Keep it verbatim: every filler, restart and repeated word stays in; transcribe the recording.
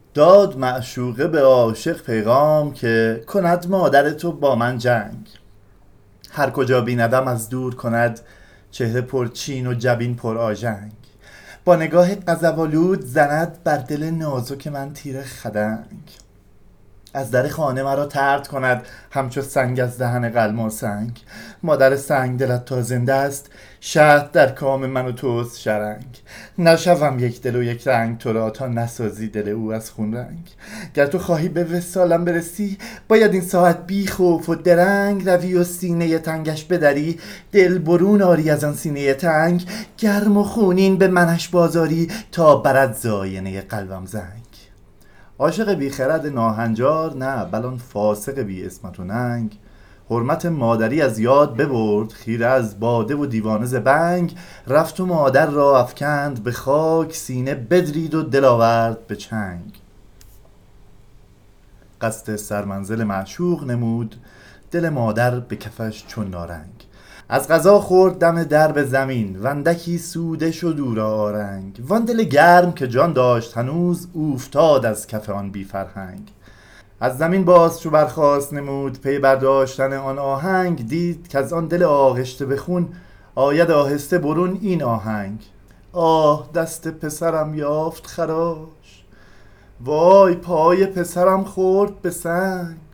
داد معشوقه به عاشق پیغام که کند مادر تو با من جنگ. هر کجا بیندم از دور کند چهره پر چین و جبین پر آژنگ. با نگاه غضب‌آلود زند بر دل نازک من تیر خدنگ. از در خانه مرا طرد کند همچو سنگ از دهن قلم و سنگ. مادر سنگ دلت تا زنده است، شهد در کام من و توست شرنگ. نشوم یک دل و یک رنگ تو را تا نسازی دل او از خون رنگ. گر تو خواهی به وصالم برسی، باید این ساعت بی خوف و درنگ روی و سینه تنگش بدری، دل برون آری از آن سینه تنگ. گرم و خونین به منش بازاری تا برد زاینه قلبم زنگ. عاشق بی خرد ناهنجار نه، بلان فاسق بی اسمت و ننگ. حرمت مادری از یاد ببرد، خیره از باده و دیوانه ز بنگ. رفت و مادر را افکند به خاک، سینه بدرید و دل آورد به چنگ. قصد سرمنزل معشوق نمود، دل مادر به کفش چون نارنگ. از قضا خورد دم در به زمین، وندکی سوده شد او را آرنگ. وان دل گرم که جان داشت هنوز، اوفتاد از کف آن بی فرهنگ. از زمین باز چو برخاست نمود، پی برداشتن آن آهنگ. دید که از آن دل آغشته به خون، آید آهسته برون این آهنگ. آه دست پسرم یافت خراش، وای پای پسرم خورد به سنگ.